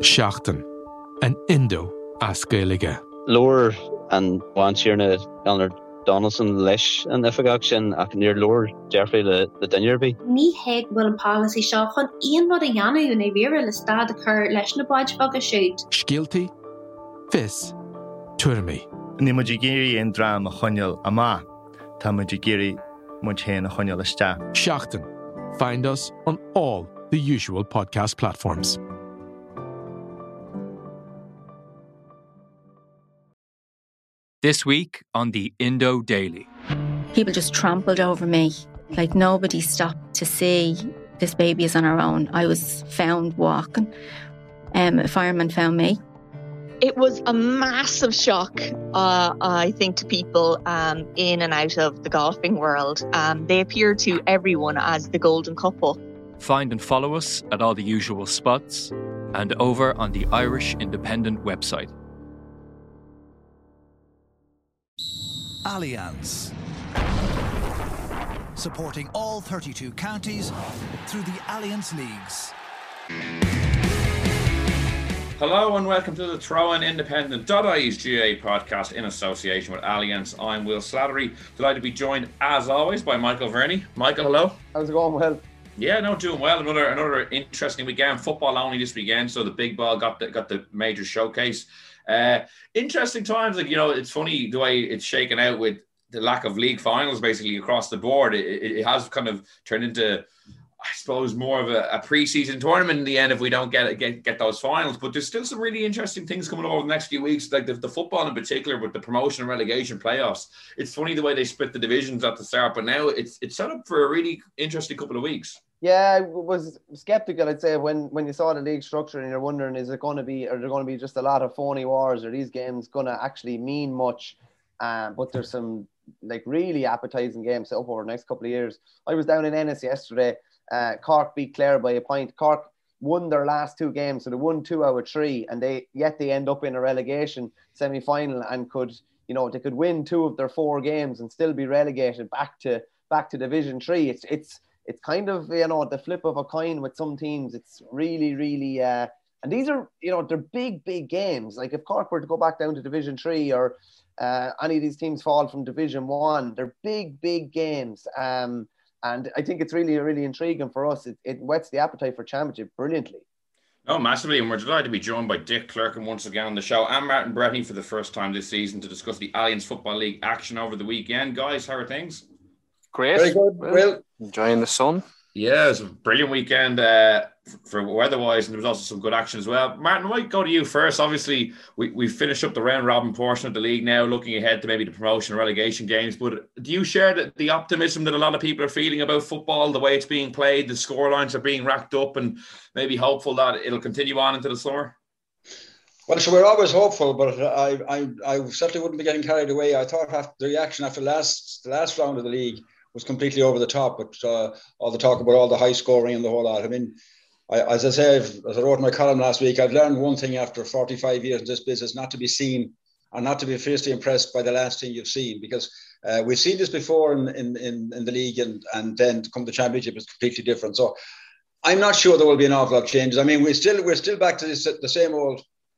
Seachtain, an Indo as Gaeilge. Lower and once you're in a Donaldson leis an ifigach sin ach near lower Jeffrey the dinner be. Ní héag bhfuil an policy seo chun aon rud a dhéanamh na bhíre le stad a chur leis na baid bag a siúd. Scialtaí, fis, tuirmí. Ní muid géirí an drám a choinneal amá, tá muid géirí muid héan a choinneal iste. Seachtain. Find us on all the usual podcast platforms. This week on the Indo Daily. People just trampled over me. Like nobody stopped to see this baby is on her own. I was found walking. A fireman found me. It was a massive shock, I think, to people in and out of the golfing world. They appear to everyone as the golden couple. Find and follow us at all the usual spots and over on the Irish Independent website. Allianz, supporting all 32 counties through the Allianz Leagues. Hello and welcome to the Throw-In Independent.ie's GA podcast in association with Allianz. I'm Will Slattery, delighted to be joined as always by Michael Verney. Michael, hello. How's it going, Will? Yeah, no, doing well. Another interesting weekend. Football only this weekend, so the big ball got the major showcase. Interesting times, it's funny the way it's shaken out with the lack of league finals basically across the board. It has kind of turned into, I suppose, more of a pre-season tournament in the end if we don't get those finals. But there's still some really interesting things coming over the next few weeks, like the football in particular with the promotion and relegation playoffs. It's funny the way they split the divisions at the start, but now it's set up for a really interesting couple of weeks. Yeah, I was skeptical, I'd say, when you saw the league structure and you're wondering, are there going to be just a lot of phony wars? Are these games going to actually mean much? But there's some really appetizing games set up over the next couple of years. I was down in Ennis yesterday. Cork beat Clare by a point. Cork won their last two games, so they won 2 out of 3, and they end up in a relegation semi-final and they could win 2 of their 4 games and still be relegated back to Division 3. It's kind of, the flip of a coin with some teams. It's really, really, and these are, they're big, big games. Like if Cork were to go back down to Division 3 or any of these teams fall from Division 1, they're big, big games. And I think it's really, really intriguing for us. It whets the appetite for championship brilliantly. Oh, massively. And we're delighted to be joined by Dick Clerkin once again on the show and Martin Bretney for the first time this season to discuss the Allianz Football League action over the weekend. Guys, how are things? Great. Very good. Well, enjoying the sun. Yeah, it was a brilliant weekend for weather-wise, and there was also some good action as well. Martin, I might go to you first. Obviously, we finished up the round-robin portion of the league now, looking ahead to maybe the promotion and relegation games. But do you share the optimism that a lot of people are feeling about football, the way it's being played, the scorelines are being racked up, and maybe hopeful that it'll continue on into the summer? Well, so we're always hopeful, but I certainly wouldn't be getting carried away. I thought the reaction after the last round of the league was completely over the top, but all the talk about all the high scoring and the whole lot. I mean, as I wrote in my column last week, I've learned one thing after 45 years in this business: not to be seen and not to be fiercely impressed by the last thing you've seen, because we've seen this before in the league, and then to come to the championship is completely different. So I'm not sure there will be an awful lot of changes. I mean, we're still back to the same old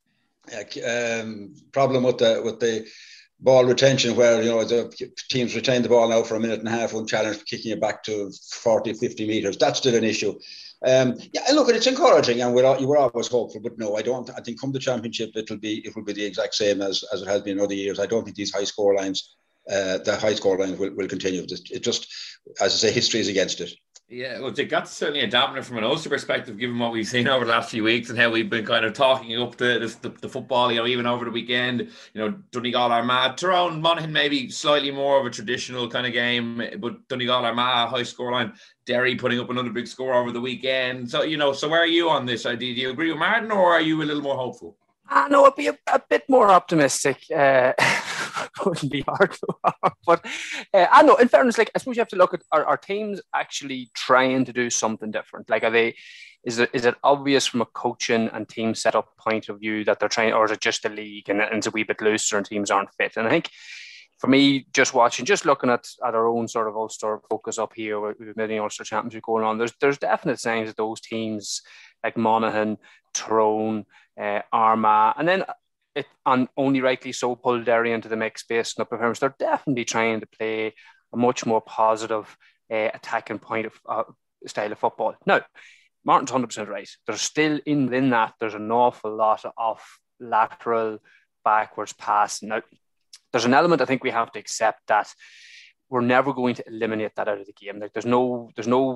problem with the ball retention, where the teams retain the ball now for a minute and a half unchallenged, kicking it back to 40-50 meters. That's still an issue. Look, it's encouraging, and we're always hopeful, but no, I don't. I think come the championship it will be the exact same as it has been in other years. I don't think these high score lines will continue. It just, as I say, history is against it. Yeah, well, they got certainly a dampener from an Ulster perspective, given what we've seen over the last few weeks and how we've been kind of talking up the football, even over the weekend, Donegal Armagh, Tyrone Monaghan, maybe slightly more of a traditional kind of game, but Donegal Armagh, high scoreline, Derry putting up another big score over the weekend. So, so where are you on this idea? Do you agree with Martin, or are you a little more hopeful? No, I'd be a bit more optimistic. Wouldn't be hard, but I know. In fairness, I suppose you have to look at our teams actually trying to do something different. Is it obvious from a coaching and team setup point of view that they're trying, or is it just the league and it's a wee bit looser and teams aren't fit? And I think for me, just looking at our own sort of Ulster focus up here with many Ulster Championship going on, there's definite signs that those teams like Monaghan, Tyrone, Armagh, and then and only rightly so pull Derry into the mix based on the performance. They're definitely trying to play a much more positive attacking point of style of football. Now, Martin's 100% right. There's still in that, there's an awful lot of lateral backwards pass. Now, there's an element I think we have to accept that we're never going to eliminate that out of the game. Like there's no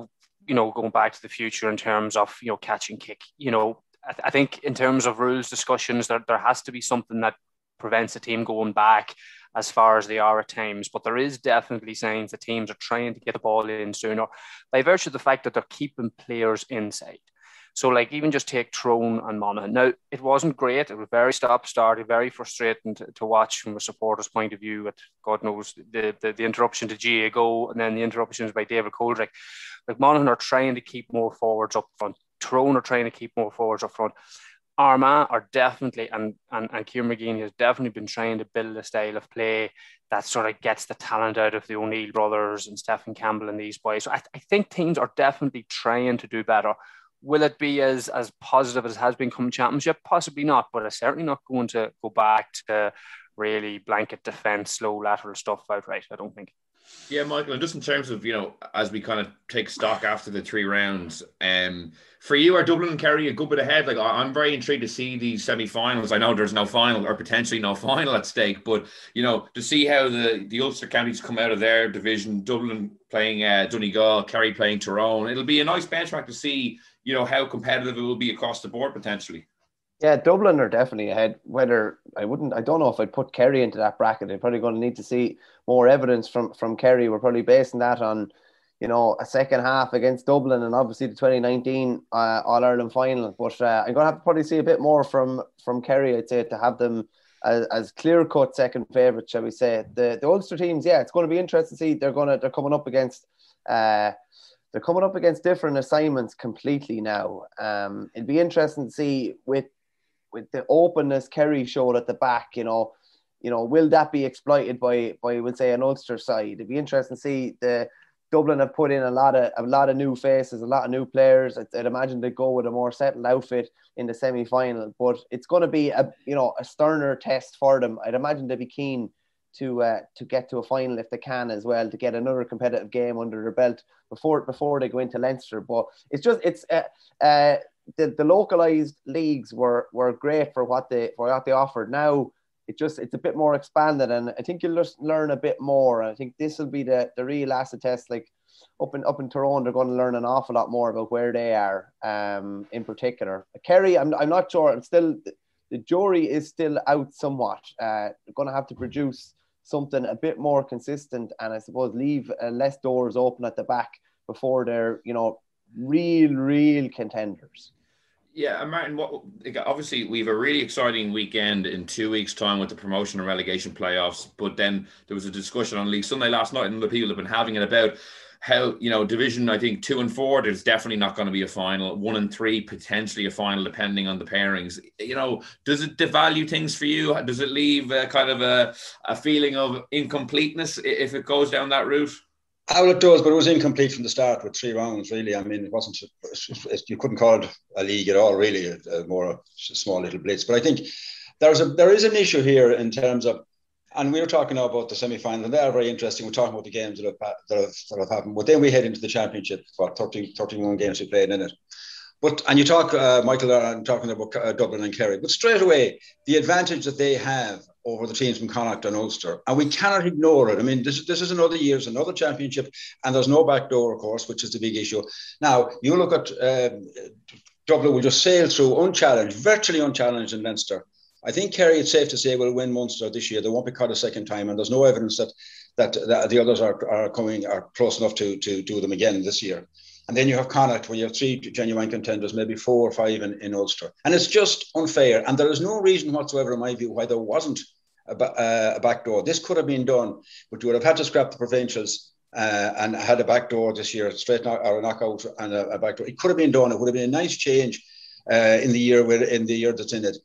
going back to the future in terms of catch and kick. I think in terms of rules discussions, there has to be something that prevents a team going back as far as they are at times. But there is definitely signs that teams are trying to get the ball in sooner by virtue of the fact that they're keeping players inside. So like even just take Tyrone and Monaghan. Now, it wasn't great. It was very stop-starty, very frustrating to watch from a supporter's point of view. God knows the interruption to G.A. Go and then the interruptions by David Coldrick. Like Monaghan are trying to keep more forwards up front. Tyrone are trying to keep more forwards up front. Armagh are definitely, and Kieran McGean has definitely been trying to build a style of play that sort of gets the talent out of the O'Neill brothers and Stephen Campbell and these boys. So I think teams are definitely trying to do better. Will it be as positive as it has been come championship? Possibly not, but it's certainly not going to go back to really blanket defence, slow lateral stuff outright, I don't think. Yeah, Michael, and just in terms of, as we kind of take stock after the 3 rounds, for you, are Dublin and Kerry a good bit ahead? Like, I'm very intrigued to see these semi-finals. I know there's no final or potentially no final at stake, but, to see how the Ulster counties come out of their division, Dublin playing Donegal, Kerry playing Tyrone, it'll be a nice benchmark to see, how competitive it will be across the board potentially. Yeah, Dublin are definitely ahead. I don't know if I'd put Kerry into that bracket. They're probably going to need to see more evidence from Kerry. We're probably basing that on, a second half against Dublin and obviously the 2019 All-Ireland final. But I'm going to have to probably see a bit more from Kerry, I'd say, to have them as clear-cut second favourites, shall we say. The Ulster teams, yeah, it's going to be interesting to see. They're coming up against different assignments completely now. It'd be interesting to see with the openness Kerry showed at the back, will that be exploited by we'll say an Ulster side? It'd be interesting to see Dublin have put in a lot of new faces, a lot of new players. I'd imagine they go with a more settled outfit in the semi-final, but it's going to be a sterner test for them. I'd imagine they'd be keen to get to a final if they can as well, to get another competitive game under their belt before they go into Leinster. But the localized leagues were great for what they offered. Now it's a bit more expanded, and I think you'll just learn a bit more. I think this will be the real acid test. Like up in Tyrone, they're going to learn an awful lot more about where they are, in particular. Kerry, I'm not sure. The jury is still out somewhat. They're going to have to produce something a bit more consistent, and I suppose leave less doors open at the back before they're real contenders. Yeah, and Martin, obviously we have a really exciting weekend in 2 weeks' time with the promotion and relegation playoffs, but then there was a discussion on League Sunday last night, and the people have been having it about how, division, I think 2 and 4, there's definitely not going to be a final. 1 and 3, potentially a final, depending on the pairings. Does it devalue things for you? Does it leave kind of a feeling of incompleteness if it goes down that route? Well, it does, but it was incomplete from the start with 3 rounds, really. I mean, it wasn't, you couldn't call it a league at all, really, more a small little blitz. But I think there is an issue here in terms of, and we were talking now about the semi-final, and they are very interesting. We're talking about the games that have happened. But then we head into the championship for 31 games we played in it. And you talk, Michael, I'm talking about Dublin and Kerry, but straight away, the advantage that they have over the teams from Connacht and Ulster, and we cannot ignore it. I mean, this is another year, it's another championship, and there's no back door, of course, which is the big issue. Now, you look at Dublin will just sail through unchallenged, virtually unchallenged in Leinster. I think Kerry, it's safe to say, will win Munster this year. They won't be caught a second time, and there's no evidence that the others are close enough to do them again this year. And then you have Connacht, where you have 3 genuine contenders, maybe 4 or 5 in Ulster. And it's just unfair. And there is no reason whatsoever, in my view, why there wasn't a back door. This could have been done, but you would have had to scrap the provincials and had a back door this year, straight or a knockout and a back door. It could have been done. It would have been a nice change in the year that's in it.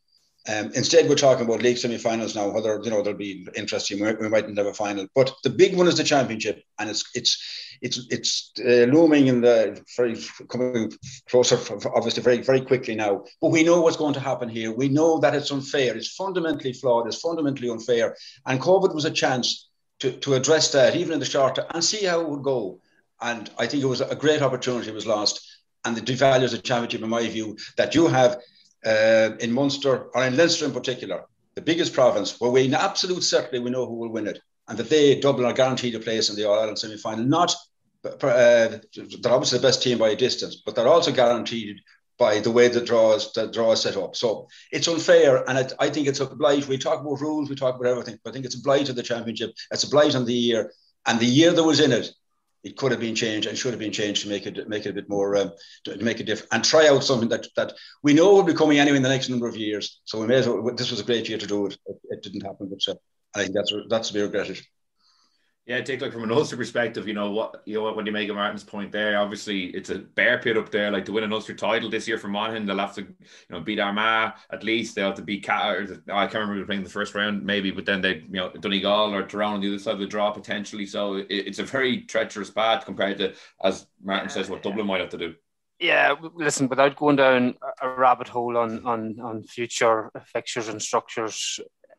Instead, we're talking about league semi-finals now. Whether they'll be interesting, we mightn't have a final, but the big one is the championship, and it's looming in coming closer, obviously very very quickly now. But we know what's going to happen here. We know that it's unfair. It's fundamentally flawed. It's fundamentally unfair. And COVID was a chance to address that, even in the short term, and see how it would go. And I think it was a great opportunity was lost, and it devalues the championship, in my view, that you have. In Munster, or in Leinster in particular, the biggest province, where we absolute certainly we know who will win it, and that Dublin are guaranteed a place in the All-Ireland semi-final. They're obviously the best team by a distance, but they're also guaranteed by the way the draw is set up. So it's unfair, and I think it's a blight. We talk about rules, we talk about everything, but I think it's a blight of the championship. It's a blight on the year, and the year that was in it. It could have been changed and should have been changed to make it a bit more, to make it different, and try out something that we know will be coming anyway in the next number of years. So we may as well, this was a great year to do it. It didn't happen, but I think that's to be regretted. Yeah, take like from an Ulster perspective, when you make a Martin's point there, obviously it's a bear pit up there. Like to win an Ulster title this year for Monaghan, they'll have to, beat Armagh at least. They'll have to beat I can't remember who playing the first round maybe, but then they, Donegal or Tyrone on the other side of the draw potentially. So it's a very treacherous path compared to, as Martin says, what Dublin might have to do. Yeah, listen, without going down a rabbit hole on future fixtures and structures,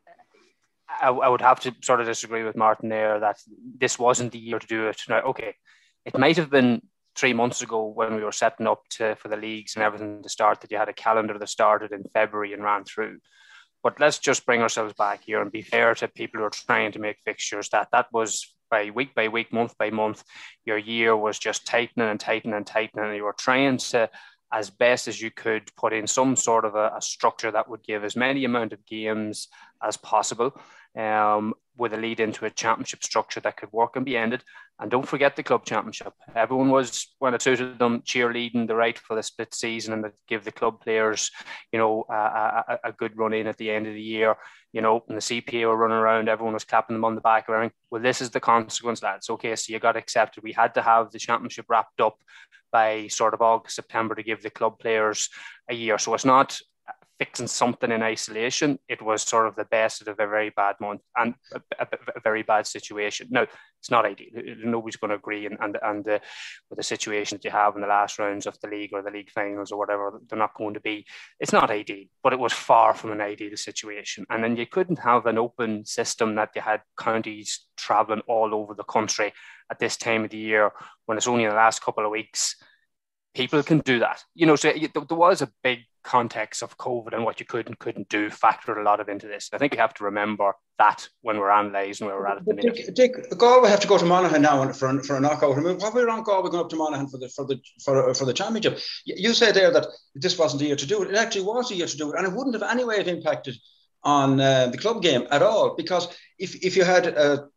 I would have to sort of disagree with Martin there that this wasn't the year to do it. Now, okay, it might have been 3 months ago when we were setting up for the leagues and everything to start, that you had a calendar that started in February and ran through. But let's just bring ourselves back here and be fair to people who are trying to make fixtures. That was by week, month by month, your year was just tightening and tightening and tightening, and you were trying to, as best as you could, put in some sort of a structure that would give as many amount of games as possible, with a lead into a championship structure that could work and be ended. And don't forget the club championship. Everyone was, when it suited them, cheerleading the right for the split season and to give the club players, a good run in at the end of the year. And the CPA were running around, everyone was clapping them on the back. Well, this is the consequence, lads. Okay, so you got accepted. We had to have the championship wrapped up by sort of August, September to give the club players a year. So it's not fixing something in isolation. It was sort of the best of a very bad month and a very bad situation. Now, it's not ideal. Nobody's going to agree. With the situation that you have in the last rounds of the league or the league finals or whatever, they're not going to be. It's not ideal, but it was far from an ideal situation. And then you couldn't have an open system that you had counties travelling all over the country at this time of the year when it's only in the last couple of weeks. People can do that. So there was a big context of COVID and what you could and couldn't do factored a lot of into this. I think we have to remember that when we're analysing where we're at the minute. Dick, Galway have to go to Monaghan now for a knockout. I mean, what were wrong Galway going up to Monaghan for the championship? You said there that this wasn't a year to do it. It actually was a year to do it, and it wouldn't have any way have impacted on the club game at all, because if you had a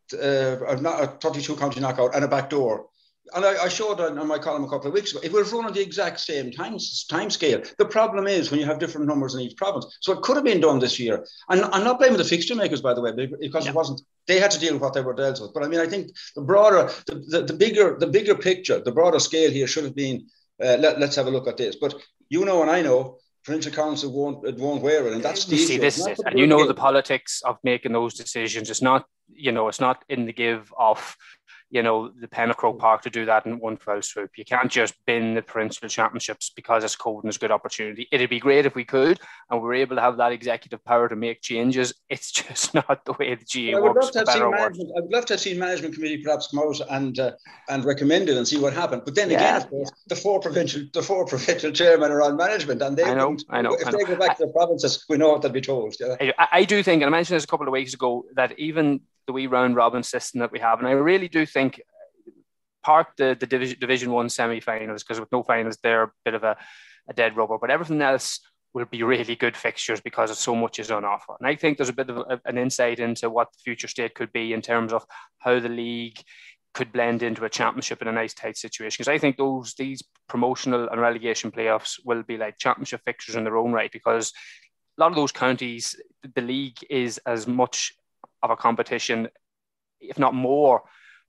32 county knockout and a backdoor. And I showed on my column a couple of weeks ago, it was run on the exact same time scale. The problem is when you have different numbers in each province. So it could have been done this year. And I'm not blaming the fixture makers, by the way, because it wasn't. They had to deal with what they were dealt with. But I mean, I think the broader, the bigger picture, the broader scale here should have been. Let's have a look at this. But and I know. Provincial council won't wear it, and that's the issue. This is it. And the politics of making those decisions. It's not, it's not in the give of. The Penacroke Park to do that in one fell swoop. You can't just bin the provincial championships because it's cold and it's a good opportunity. It'd be great if we could and we were able to have that executive power to make changes. It's just not the way the GA works. I would love to have seen management committee perhaps come out and recommend it and see what happened. But then again, of course, the four provincial chairmen are on management, and I know. If they go back to the provinces, we know what they'll be told. Yeah. I do think, and I mentioned this a couple of weeks ago, that even the wee round robin system that we have, and I really do think park the Division 1 semi-finals, because with no finals they're a bit of a dead rubber, but everything else will be really good fixtures because so much is on offer. And I think there's a bit of an insight into what the future state could be in terms of how the league could blend into a championship in a nice tight situation, because I think these promotional and relegation playoffs will be like championship fixtures in their own right, because a lot of those counties, the league is as much of a competition, if not more,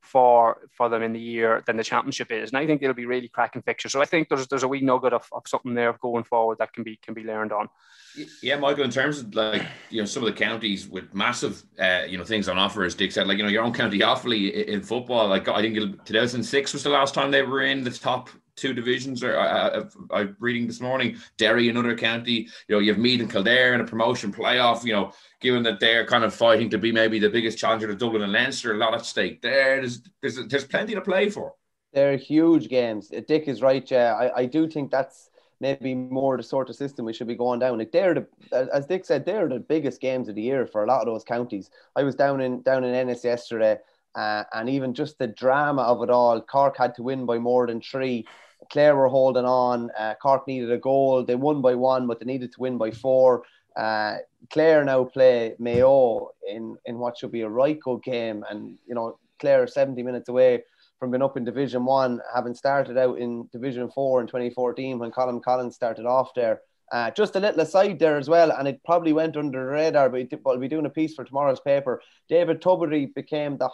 for them in the year than the Championship is, and I think it'll be really cracking fixtures. So I think there's a wee nugget of something there going forward that can be learned on. Yeah, Michael, in terms of some of the counties with massive things on offer, as Dick said, your own county Offaly in football, I think 2006 was the last time they were in the top two divisions. Or I'm reading this morning, Derry, another county. You have Meath and Kildare in a promotion playoff. Given that they're kind of fighting to be maybe the biggest challenger to Dublin and Leinster, a lot at stake there. There's plenty to play for. They're huge games. Dick is right. Yeah, I do think that's maybe more the sort of system we should be going down. Like as Dick said, they're the biggest games of the year for a lot of those counties. I was down in Ennis yesterday, and even just the drama of it all. Cork had to win by more than 3. Clare were holding on. Cork needed a goal. They won by 1, but they needed to win by 4. Clare now play Mayo in what should be a right good game, and Clare are 70 minutes away from being up in Division 1, having started out in Division 4 in 2014 when Colin Collins started off there. Just a little aside there as well, and it probably went under the radar, but I'll be doing a piece for tomorrow's paper. David Tubridy became the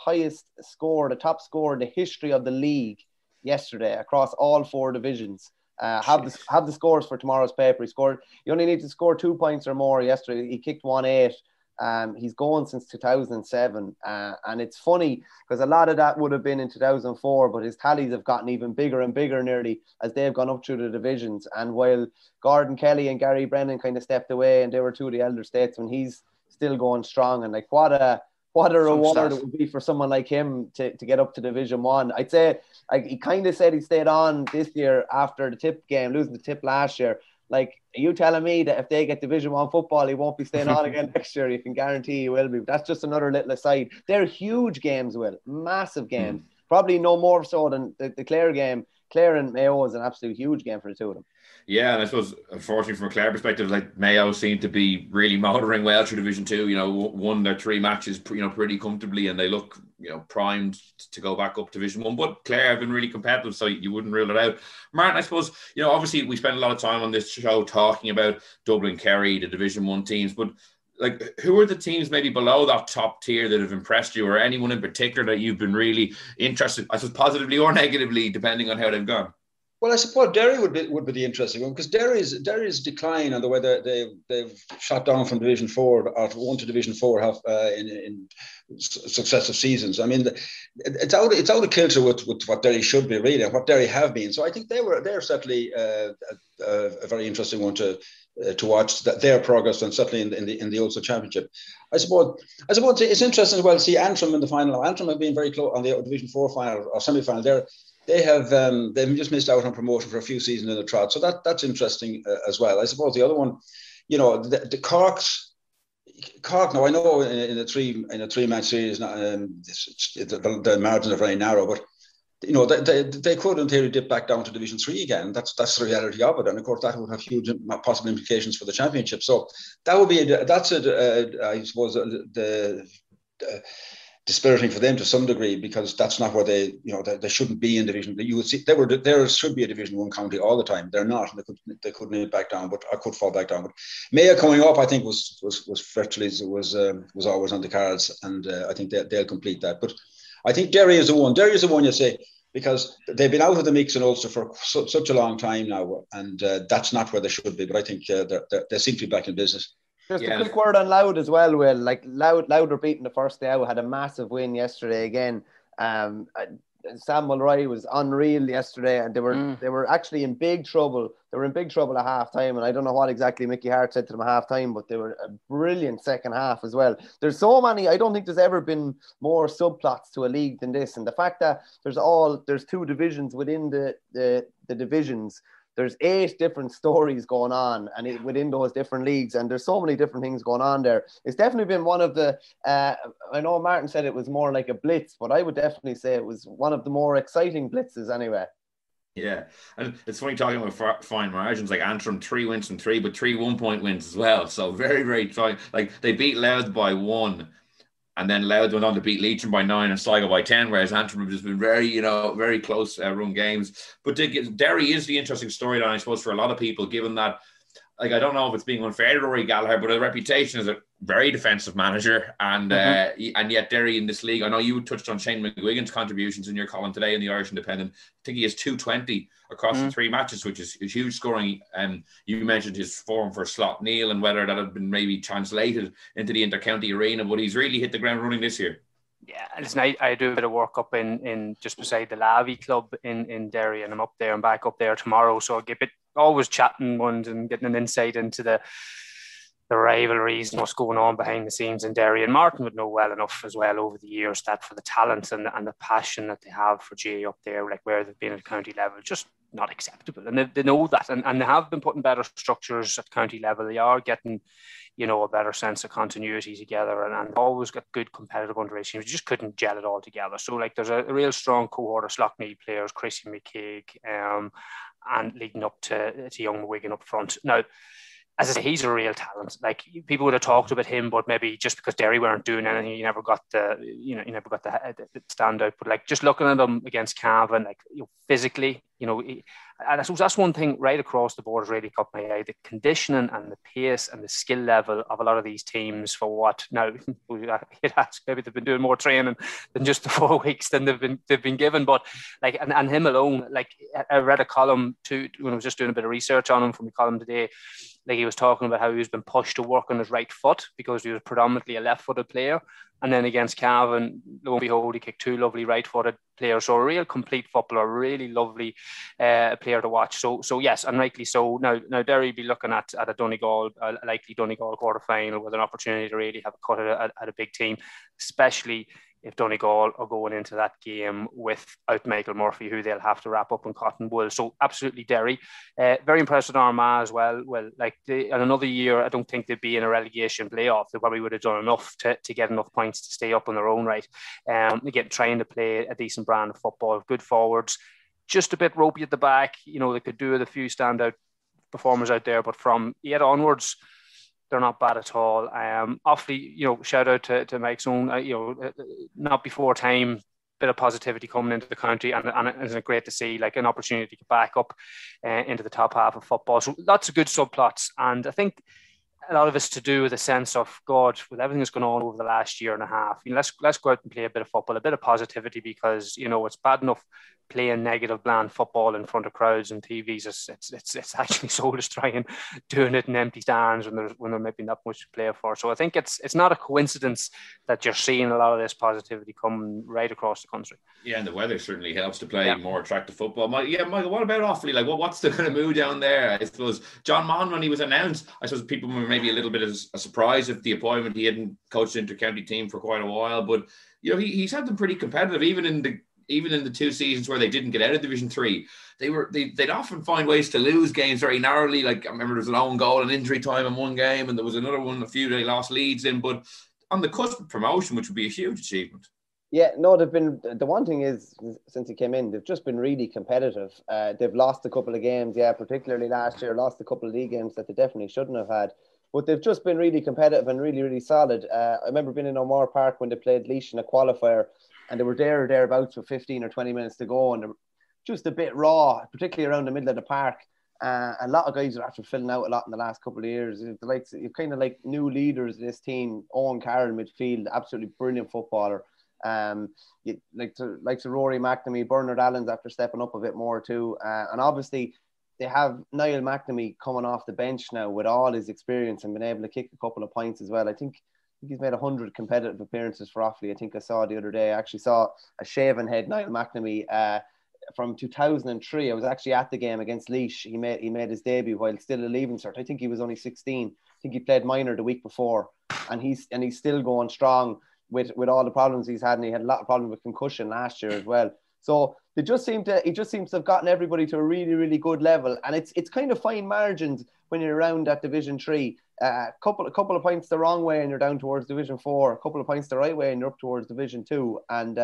top scorer in the history of the league yesterday across all 4 divisions. Have the scores for tomorrow's paper. You only need to score 2 points or more yesterday. He kicked 1-8. He's going since 2007, and it's funny because a lot of that would have been in 2004, but his tallies have gotten even bigger and bigger nearly as they've gone up through the divisions. And while Gordon Kelly and Gary Brennan kind of stepped away and they were 2 of the elder statesmen, he's still going strong. And what a reward it would be for someone like him to get up to Division 1. I'd say he kind of said he stayed on this year after the Tip game, losing the Tip last year. Are you telling me that if they get Division 1 football, he won't be staying on again next year? You can guarantee he will be. But that's just another little aside. They're huge games, Will. Massive games. Probably no more so than the Clare game. Clare and Mayo is an absolute huge game for the two of them. Yeah, and I suppose, unfortunately, from a Clare perspective, Mayo seem to be really motoring well through Division 2. Won their 3 matches, pretty comfortably, and they look, primed to go back up Division 1. But Clare have been really competitive, so you wouldn't rule it out. Martin, I suppose, obviously we spend a lot of time on this show talking about Dublin, Kerry, the Division 1 teams, but who are the teams maybe below that top tier that have impressed you, or anyone in particular that you've been really interested, I suppose, positively or negatively, depending on how they've gone? Well, I suppose Derry would be the interesting one, because Derry's decline and the way they've shot down from Division 4 or 1 to Division 4 in successive seasons. I mean, it's out of kilter with what Derry should be really and what Derry have been. So I think they're certainly a very interesting one to watch their progress, and certainly in the Ulster Championship. I suppose it's interesting as well to see Antrim in the final. Antrim have been very close on the Division 4 final or semi-final. They've just missed out on promotion for a few seasons in the trot, so that's interesting as well. I suppose the other one, the Cork. Now I know in a 3-match series, the margins are very narrow, but they could in theory dip back down to Division 3 again. That's the reality of it, and of course that would have huge possible implications for the championship. So that would be I suppose the dispiriting for them to some degree, because that's not where they shouldn't be in division. You would see there should be a Division 1 county all the time. They're not. They could nip back down, but I could fall back down. But Mayo coming up, I think was always on the cards, and I think they'll complete that. But I think Derry is the one. Derry is the one, you say, because they've been out of the mix in Ulster for such a long time now, and that's not where they should be. But I think they seem to be back in business. Just a quick word on Louth as well, Will. Louth were beating the first day out, had a massive win yesterday again. Sam Mulroy was unreal yesterday, and they were actually in big trouble. They were in big trouble at half time, and I don't know what exactly Mickey Hart said to them at half time, but they were a brilliant second half as well. There's so many. I don't think there's ever been more subplots to a league than this, and the fact that there's 2 divisions within the divisions. There's 8 different stories going on and within those different leagues, and there's so many different things going on there. It's definitely been one of the, I know Martin said it was more like a blitz, but I would definitely say it was one of the more exciting blitzes anyway. Yeah, and it's funny talking about fine margins, like Antrim 3 wins from 3, but 3 1-point wins as well. So very, very fine. They beat Louth by 1. And then Louth went on to beat Leitrim by 9 and Sligo by 10, whereas Antrim have just been very, very close run games. But Derry is the interesting storyline, I suppose, for a lot of people, given that like, I don't know if it's being unfair to Rory Gallagher, but a reputation as a very defensive manager, and yet Derry in this league. I know you touched on Shane McGuigan's contributions in your column today in the Irish Independent. I think he has 220 across the 3 matches, which is huge scoring. You mentioned his form for Slot Neil and whether that had been maybe translated into the intercounty arena, but he's really hit the ground running this year. Yeah, listen, I do a bit of work up in just beside the Lavey Club in Derry, and I'm up there and back up there tomorrow. So I get always chatting ones and getting an insight into the rivalries and what's going on behind the scenes in Derry. And Martin would know well enough as well over the years that for the talent and the passion that they have for GA up there, like where they've been at county level, just not acceptable. And they know that. And they have been putting better structures at county level. They are getting, a better sense of continuity together, and always got good competitive underage teams. You just couldn't gel it all together. So like there's a real strong cohort of Slaughtneil players, Chrissy McKeag, and leading up to young McGuigan up front. Now, as I say, he's a real talent. Like people would have talked about him, but maybe just because Derry weren't doing anything, you never got the standout. But like just looking at him against Cavan, like physically, and I suppose that's one thing right across the board has really caught my eye: the conditioning and the pace and the skill level of a lot of these teams. For what now? Maybe they've been doing more training than just the 4 weeks than they've been given. But like, and him alone, like I read a column too when I was just doing a bit of research on him from the column today. Like he was talking about how he was been pushed to work on his right foot because he was predominantly a left-footed player. And then against Cavan, lo and behold, he kicked 2 lovely right-footed players. So a real complete footballer, a really lovely player to watch. So yes, and rightly so. Now Derry be looking at a Donegal, a likely Donegal quarter-final with an opportunity to really have a cut at a big team, especially if Donegal are going into that game without Michael Murphy, who they'll have to wrap up in cotton wool. So absolutely Derry. Very impressed with Armagh as well. Well, like in another year, I don't think they'd be in a relegation playoff. They probably would have done enough to get enough points to stay up on their own right. Again, trying to play a decent brand of football, good forwards, just a bit ropey at the back. They could do with a few standout performers out there, but from 8 onwards, they're not bad at all. Awfully, shout out to Mike's own, not before time, bit of positivity coming into the country, and it's great to see like an opportunity to get back up into the top half of football. So lots of good subplots, and I think a lot of it's to do with a sense of God, with everything that's gone on over the last year and a half. Let's go out and play a bit of football, a bit of positivity, because it's bad enough playing negative, bland football in front of crowds and TVs. It's actually so destroying doing it in empty stands when there might be not much to play for. So I think it's not a coincidence that you're seeing a lot of this positivity coming right across the country. Yeah, and the weather certainly helps to play more attractive football. Michael, what about Offaly? Like, what's the kind of mood down there? I suppose John Mahon, when he was announced, I suppose people were maybe a little bit of a surprise at the appointment. He hadn't coached the inter-county team for quite a while, but he's had them pretty competitive, even in the 2 seasons where they didn't get out of Division 3. They'd often find ways to lose games very narrowly. Like I remember there was an own goal in injury time in one game, and there was another one a few they lost leads in. But on the cusp of promotion, which would be a huge achievement. Yeah, no, they've been. The one thing is, since he came in, they've just been really competitive. They've lost a couple of games, particularly last year, lost a couple of league games that they definitely shouldn't have had. But they've just been really competitive and really, really solid. I remember being in O'Moore Park when they played Laois in a qualifier, and they were thereabouts with 15 or 20 minutes to go, and they're just a bit raw, particularly around the middle of the park. A lot of guys are after filling out a lot in the last couple of years. You've kind of like new leaders in this team. Owen Carroll midfield, absolutely brilliant footballer. Like Rory McNamee, Bernard Allen's after stepping up a bit more too, and obviously they have Niall McNamee coming off the bench now with all his experience and been able to kick a couple of points as well. I think he's made 100 competitive appearances for Offaly. I think I saw the other day. I actually saw a shaven head Niall McNamee from 2003. I was actually at the game against Laois. He made his debut while still a leaving cert. I think he was only 16. I think he played minor the week before, and he's still going strong with all the problems he's had, and he had a lot of problems with concussion last year as well. So he just seems to have gotten everybody to a really, really good level, and it's kind of fine margins when you're around at Division 3. A couple of points the wrong way and you're down towards Division 4. A couple of points the right way and you're up towards Division 2. And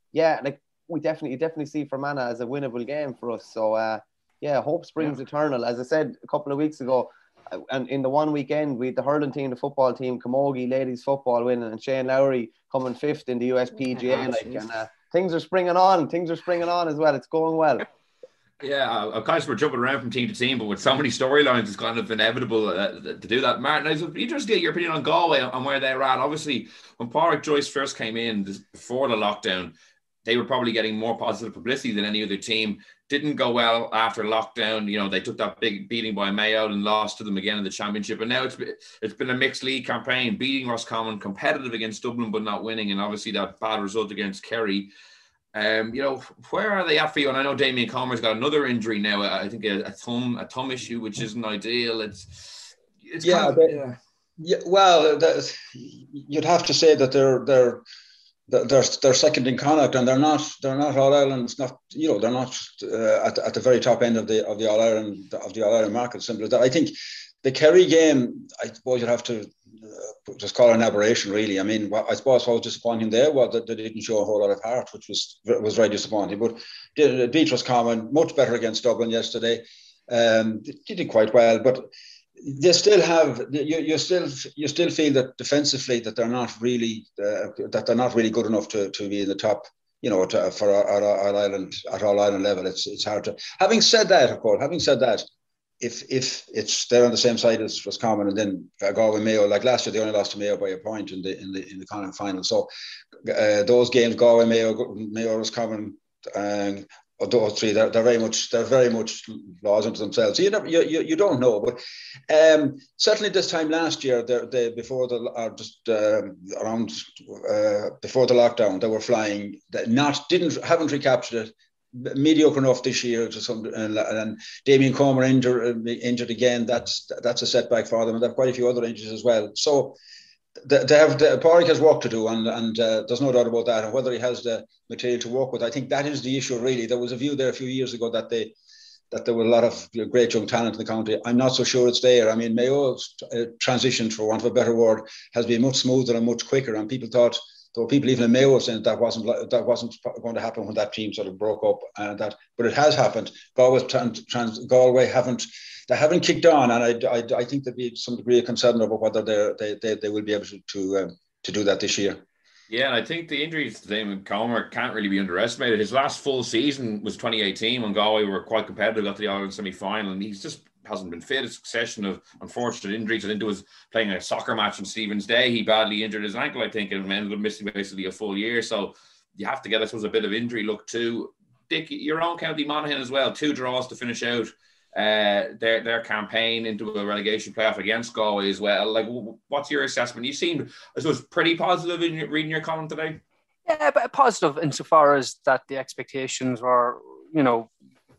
we definitely see Fermanagh as a winnable game for us. So hope springs eternal. As I said a couple of weeks ago, and in the one weekend, we had the hurling team, the football team, Camogie ladies football winning, and Shane Lowry coming 5th in the USPGA. Things are springing on as well. It's going well. Yeah, of course we're jumping around from team to team, but with so many storylines, it's kind of inevitable to do that. Martin, I was interested to get your opinion on Galway and where they're at. Obviously, when Pádraig Joyce first came in before the lockdown, they were probably getting more positive publicity than any other team. Didn't go well after lockdown. You know, they took that big beating by Mayo and lost to them again in the championship. And now it's been a mixed league campaign, beating Roscommon, competitive against Dublin, but not winning. And obviously that bad result against Kerry. You know, where are they at for you? And I know Damien Comer's got another injury now. I think a thumb issue, which isn't ideal. It's yeah. Well, you'd have to say that they're second in Connacht, and they're not All Ireland. Not, you know, they're not at the very top end of the All Ireland market. Simple as that. I think the Kerry game, I suppose you'd have to just call it an aberration, really. I mean, I suppose what was disappointing there was that they didn't show a whole lot of heart, which was very disappointing. But beat Roscommon, much better against Dublin yesterday. They did quite well, but they still have. You still feel that defensively that they're not really good enough to be in the top. You know, for All Ireland level, it's hard to. Having said that, of course, if it's they're on the same side as Roscommon and then Galway Mayo, like last year they only lost to Mayo by a point in the Connacht final. So those games, Galway Mayo Roscommon, and those three, they're very much laws unto themselves. So you don't know, but certainly this time last year, before the lockdown, they were flying. Haven't recaptured it. Mediocre enough this year to some, and Damien Comer injured again. That's a setback for them, and they have quite a few other injuries as well. So Pádraig has work to do, and there's no doubt about that. And whether he has the material to work with, I think that is the issue. Really, there was a view there a few years ago that there were a lot of great young talent in the county. I'm not so sure it's there. I mean, Mayo's transition, for want of a better word, has been much smoother and much quicker, and people thought. There were people even in Mayo saying that wasn't going to happen when that team sort of broke up, but it has happened. Galway haven't kicked on, and I think there'd be some degree of concern about whether they will be able to do that this year. Yeah, and I think the injuries to Damien Comer can't really be underestimated. His last full season was 2018 when Galway were quite competitive, got to the Ireland semi-final, and he's just hasn't been fit. A succession of unfortunate injuries. I think it was playing a soccer match on Stephen's Day. He badly injured his ankle, I think, and ended up missing basically a full year. So you have to get, I suppose, a bit of injury luck too. Dick, your own County Monaghan as well. 2 draws to finish out their campaign into a relegation playoff against Galway as well. Like, what's your assessment? You seemed, I suppose, pretty positive in reading your column today. Yeah, but positive insofar as that the expectations were, you know,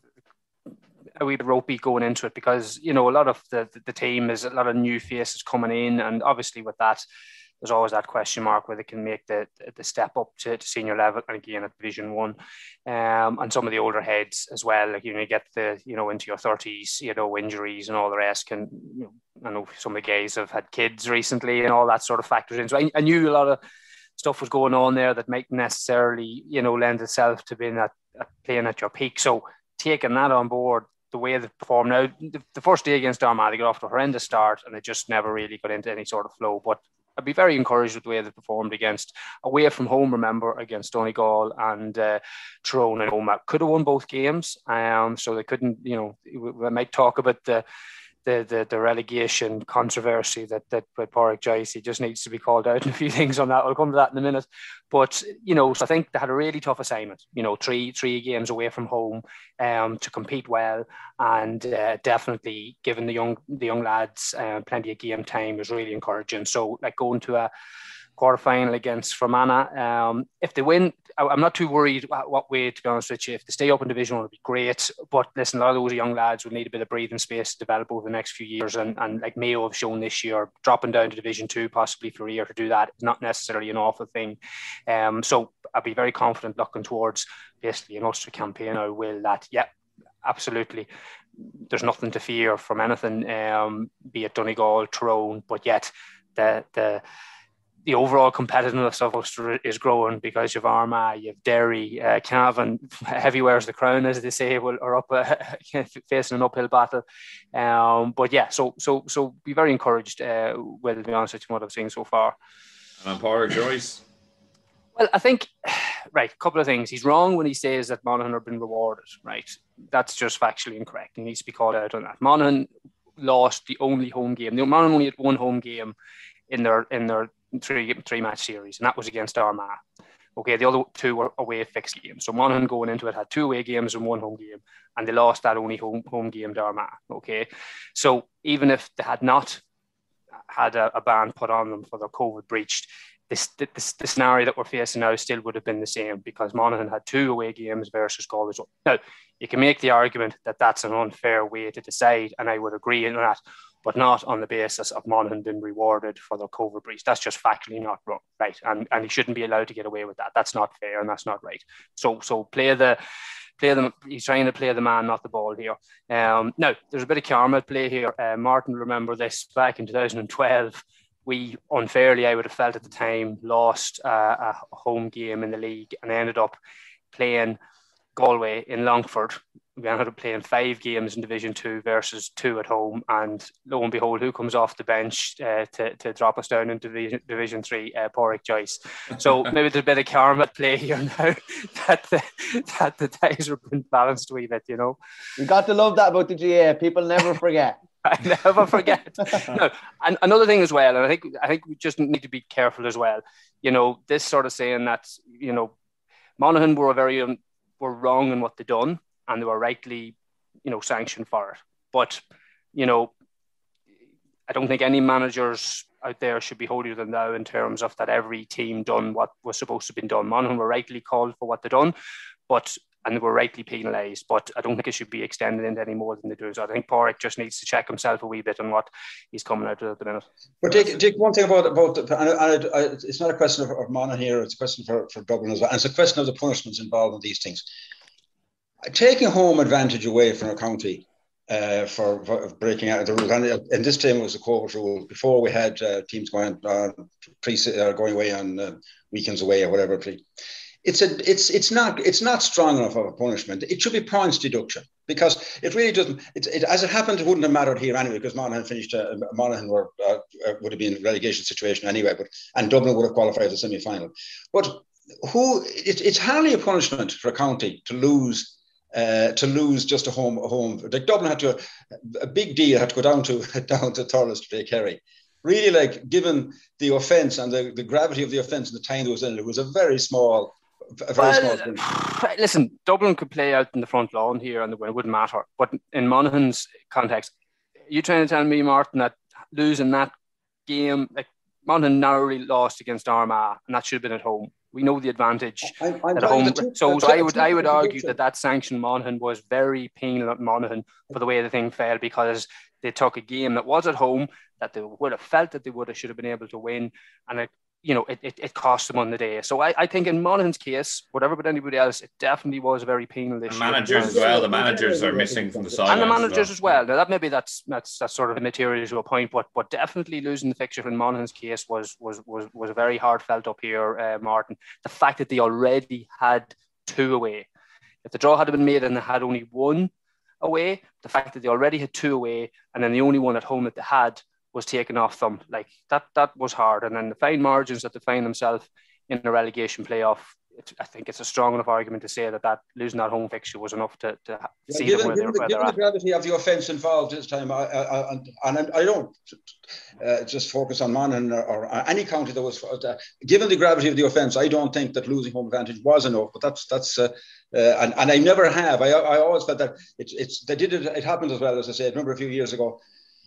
a wee bit ropey going into it, because, you know, a lot of the team is a lot of new faces coming in, and obviously with that there's always that question mark whether they can make the step up to senior level and again at Division 1, and some of the older heads as well, like, you know, you get into your 30s, you know, injuries and all the rest can, you know, I know some of the guys have had kids recently and all that sort of factors in, so I knew a lot of stuff was going on there that mightn't necessarily, you know, lend itself to being playing at your peak. So taking that on board, the way they performed now, the first day against Armagh, they got off to a horrendous start and they just never really got into any sort of flow. But I'd be very encouraged with the way they performed away from home, remember, against Donegal and Tyrone and Omagh. Could have won both games, so they couldn't, you know, we might talk about the relegation controversy that with Pádraig Joyce, he just needs to be called out and a few things on that. I'll come to that in a minute. But, you know, so I think they had a really tough assignment, you know, three games away from home to compete well, and definitely giving the young lads plenty of game time was really encouraging. So, like, going to a quarterfinal against Fermanagh, if they win, I'm not too worried what way, to be honest with you. If they stay up in Division 1, it'll be great. But listen, a lot of those young lads will need a bit of breathing space to develop over the next few years. And like Mayo have shown this year, dropping down to Division 2, possibly for a year to do that, is not necessarily an awful thing. So I'll be very confident looking towards basically an Ulster campaign. I will that, yeah, absolutely. There's nothing to fear from anything, be it Donegal, Tyrone, but yet the overall competitiveness of Ulster is growing because you've Armagh, you've Derry, Cavan, heavy wears the crown, as they say, are up facing an uphill battle. But yeah, so be very encouraged, to be honest with you, what I've seen so far. And Pádraig Joyce. Well, I think, right, a couple of things. He's wrong when he says that Monaghan have been rewarded, right? That's just factually incorrect. He needs to be called out on that. Monaghan lost the only home game. Monaghan only had one home game in their three-match series, and that was against Armagh. Okay, the other two were away fixed games. So Monaghan going into it had 2 away games and 1 home game, and they lost that only home game to Armagh. Okay, so even if they had not had a ban put on them for their COVID breach, the scenario that we're facing now still would have been the same, because Monaghan had 2 away games versus Galway's. Now, you can make the argument that that's an unfair way to decide, and I would agree in that, but not on the basis of Monaghan being rewarded for their COVID breach. That's just factually not wrong, right? And he shouldn't be allowed to get away with that. That's not fair, and that's not right. So play them. He's trying to play the man, not the ball here. Now, there's a bit of karma at play here. Martin, remember this back in 2012. We unfairly, I would have felt at the time, lost a home game in the league and ended up playing Galway in Longford. We ended up playing 5 games in Division 2 versus 2 at home. And lo and behold, who comes off the bench to drop us down into Division 3? Pádraig Joyce. So maybe there's a bit of karma at play here now that the ties are been balanced a wee bit, you know. You got to love that about the GA. People never forget. I never forget. No, and another thing as well, and I think we just need to be careful as well. You know, this sort of saying that, you know, Monaghan were wrong in what they done, and they were rightly, you know, sanctioned for it. But, you know, I don't think any managers out there should be holier than thou in terms of that every team done what was supposed to have been done. Monaghan were rightly called for what they done, and they were rightly penalised, but I don't think it should be extended into any more than they do. So I think Pádraig just needs to check himself a wee bit on what he's coming out of at the minute. But Dick, one thing about it's not a question of Monaghan here, it's a question for Dublin as well, and it's a question of the punishments involved in these things. Taking home advantage away from a county for breaking out of the rules, and this time it was the COVID rule. Before we had teams going away on weekends away or whatever. It's not strong enough of a punishment. It should be points deduction, because it really doesn't. As it happened, it wouldn't have mattered here anyway, because Monaghan finished. Monaghan would have been in a relegation situation anyway, and Dublin would have qualified as a semi-final. But it's hardly a punishment for a county to lose just a home. Like Dublin had to a big deal had to go down to Thurles to play Kerry. Really, like, given the offence and the gravity of the offence and the time that was in it was a very small. Listen, Dublin could play out in the front lawn here and it wouldn't matter. But in Monaghan's context, are you trying to tell me, Martin, that losing that game, like Monaghan narrowly lost against Armagh, and that should have been at home? We know the advantage at home. So I would argue that sanction Monaghan was very penal at Monaghan for the way the thing fell, because they took a game that was at home that they would have felt that they should have been able to win, and it cost them on the day. So I think in Monaghan's case, whatever but anybody else, it definitely was a very penal issue. The managers as well. The managers are missing from the side. And the managers as well. Now that's sort of immaterial to a point, but definitely losing the fixture in Monaghan's case was a very hard felt up here, Martin. The fact that they already had 2 away. If the draw had been made and they had only 1 away, the fact that they already had 2 away and then the only one at home that they had was taken off them, like that was hard. And then the fine margins that they find themselves in the relegation playoff, I think it's a strong enough argument to say that losing that home fixture was enough to see them where they're at. Given the gravity of the offence involved this time, I don't just focus on Monaghan or any county that was. Given the gravity of the offence, I don't think that losing home advantage was enough. But that's and I never have. I always felt that they did it. It happened as well, as I said. I remember a few years ago.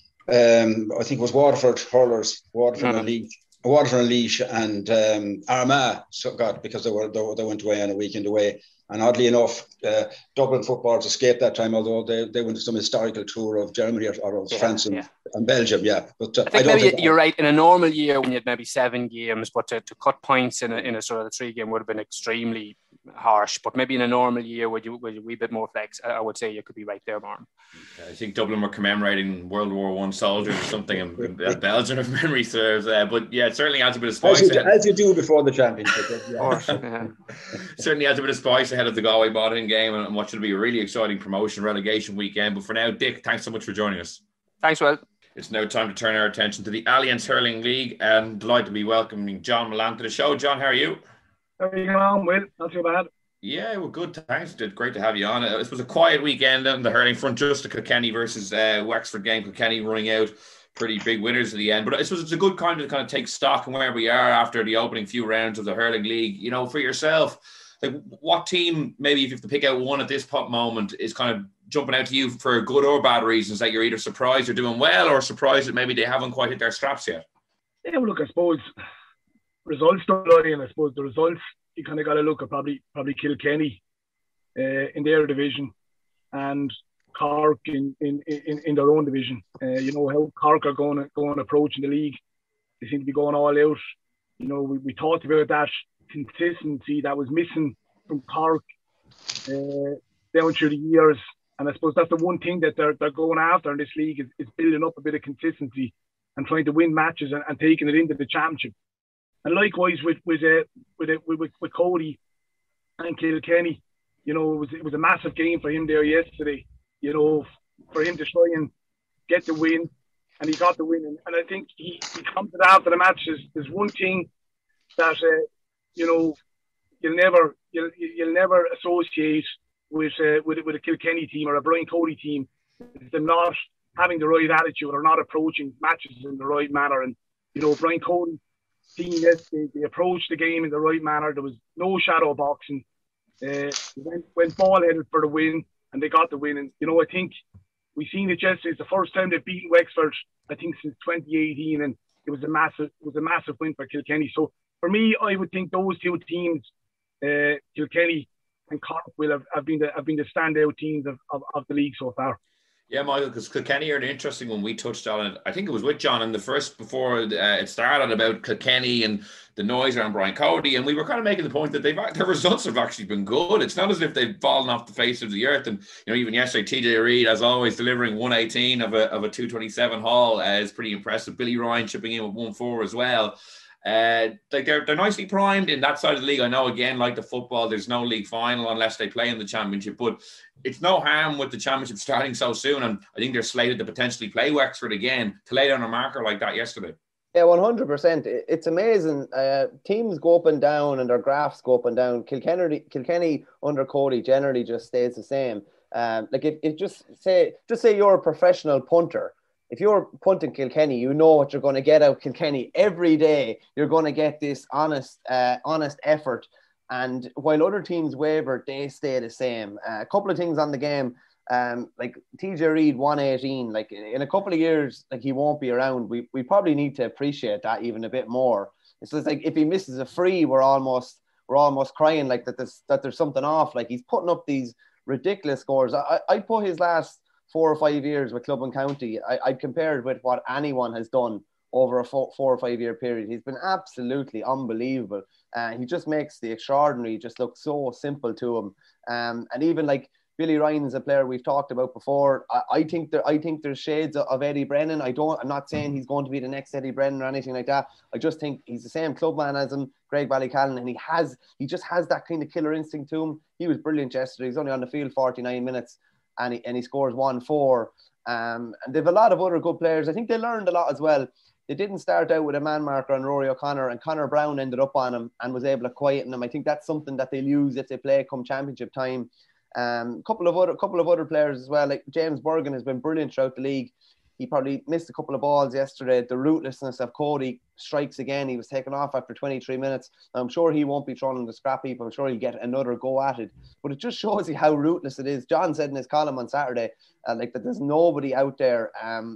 I think it was Waterford hurlers, Waterford and Laois and Armagh because they went away on a weekend away. And oddly enough, Dublin footballers escaped that time, although they went to some historical tour of Germany or of France and Belgium. Yeah, but I think you're right. In a normal year, when you had maybe 7 games, but to cut points in a sort of 3 game would have been extremely harsh. But maybe in a normal year, with a wee bit more flex, I would say you could be right there, Martin. I think Dublin were commemorating World War I soldiers or something in Belgium, if memory serves. But yeah, it certainly adds a bit of spice. As you do before the championship. Certainly adds a bit of spice ahead of the Galway Monaghan game and what should be a really exciting promotion relegation weekend. But for now, Dick, thanks so much for joining us. Thanks, Will. It's now time to turn our attention to the Alliance Hurling League, and delighted to be welcoming John Millan to the show. John, how are you? How are you going on, Will? Not too bad. Yeah, well, good. Thanks. Great to have you on. It was a quiet weekend on the hurling front, just the Kilkenny versus Wexford game. Kilkenny running out pretty big winners at the end. But I suppose it's a good time to kind of take stock of where we are after the opening few rounds of the hurling league. You know, for yourself, like what team, maybe if you have to pick out one at this moment, is kind of jumping out to you for good or bad reasons, that you're either surprised they're doing well or surprised that maybe they haven't quite hit their straps yet? Yeah, well, look, I suppose results don't lie, and I suppose the results, you kind of got to look at probably Kilkenny in their division and Cork in their own division. You know how Cork are going approaching the league. They seem to be going all out. You know, we talked about that consistency that was missing from Cork down through the years, and I suppose that's the one thing that they're going after in this league is building up a bit of consistency and trying to win matches and taking it into the championship. And likewise with Cody and Kilkenny, you know, it was a massive game for him there yesterday. You know, for him to try and get the win, and he got the win. And I think he commented after the match. There's one thing that you know, you'll never associate with a Kilkenny team or a Brian Cody team. It's them not having the right attitude or not approaching matches in the right manner. And you know, Brian Cody team, yes, they approached the game in the right manner. There was no shadow boxing. Went ball headed for the win, and they got the win. And you know, I think we've seen it yesterday. It's the first time they've beaten Wexford, I think, since 2018, and it was a massive win for Kilkenny. So for me, I would think those two teams, Kilkenny and Cork, will have been the standout teams of the league so far. Yeah, Michael, because Kilkenny are an interesting one. We touched on it. I think it was with John in the first, before it started, about Kilkenny and the noise around Brian Cody. And we were kind of making the point that their results have actually been good. It's not as if they've fallen off the face of the earth. And, you know, even yesterday, TJ Reid, as always, delivering 118 of a 227 haul is pretty impressive. Billy Ryan chipping in with 1-4 as well. Like they're nicely primed in that side of the league. I know, again, like the football, there's no league final unless they play in the championship, but it's no harm with the championship starting so soon, and I think they're slated to potentially play Wexford again, to lay down a marker like that yesterday. Yeah, 100%. It's amazing. Teams go up and down and their graphs go up and down. Kilkenny under Cody generally just stays the same. Like if just say you're a professional punter. If you're punting Kilkenny, you know what you're going to get out Kilkenny every day. You're going to get this honest effort. And while other teams waver, they stay the same. A couple of things on the game, like TJ Reid 118. Like in a couple of years, like he won't be around. We probably need to appreciate that even a bit more. It's like if he misses a free, we're almost crying like that there's something off. Like he's putting up these ridiculous scores. I put his last 4 or 5 years with club and county, I'd compare it with what anyone has done over a 4 or 5 year period. He's been absolutely unbelievable. He just makes the extraordinary just look so simple to him. And even like Billy Ryan is a player we've talked about before. I think there's shades of Eddie Brennan. I'm not saying he's going to be the next Eddie Brennan or anything like that. I just think he's the same clubman as him, Greg Ballycallan, and he just has that kind of killer instinct to him. He was brilliant yesterday. He's only on the field 49 minutes. And he scores 1-4. And they've a lot of other good players. I think they learned a lot as well. They didn't start out with a man marker on Rory O'Connor, and Conor Brown ended up on him and was able to quieten him. I think that's something that they'll use if they play come championship time. Couple of other players as well. Like James Bergen has been brilliant throughout the league. He probably missed a couple of balls yesterday. The rootlessness of Cody strikes again. He was taken off after 23 minutes. I'm sure he won't be thrown in the scrap heap. I'm sure he'll get another go at it. But it just shows you how rootless it is. John said in his column on Saturday, like that there's nobody out there,